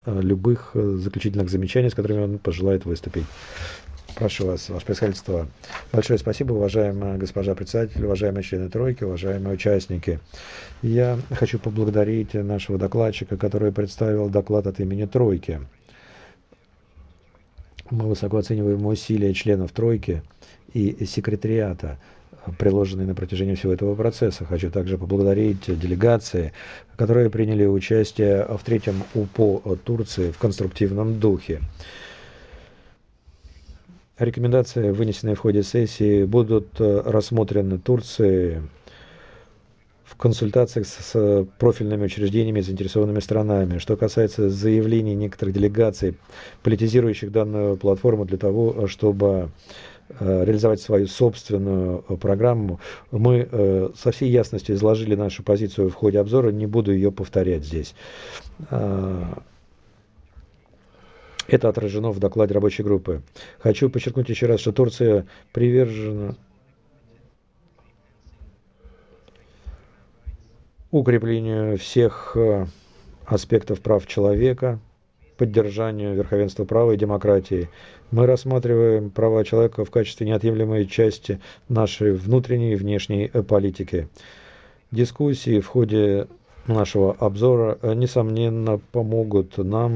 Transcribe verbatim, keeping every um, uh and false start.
любых заключительных замечаний, с которыми он пожелает выступить. Прошу вас, ваше происходительство. Большое спасибо, уважаемая госпожа председатель, уважаемые члены тройки, уважаемые участники. Я хочу поблагодарить нашего докладчика, который представил доклад от имени тройки. Мы высоко оцениваем усилия членов тройки и секретариата, приложенные на протяжении всего этого процесса. Хочу также поблагодарить делегации, которые приняли участие в третьем УПО Турции в конструктивном духе. Рекомендации, вынесенные в ходе сессии, будут рассмотрены Турцией в консультациях с профильными учреждениями и заинтересованными сторонами. Что касается заявлений некоторых делегаций, политизирующих данную платформу для того, чтобы реализовать свою собственную программу, мы со всей ясностью изложили нашу позицию в ходе обзора, не буду ее повторять здесь. Это отражено в докладе рабочей группы. Хочу подчеркнуть еще раз, что Турция привержена укреплению всех аспектов прав человека, поддержанию верховенства права и демократии. Мы рассматриваем права человека в качестве неотъемлемой части нашей внутренней и внешней политики. Дискуссии в ходе нашего обзора, несомненно, помогут нам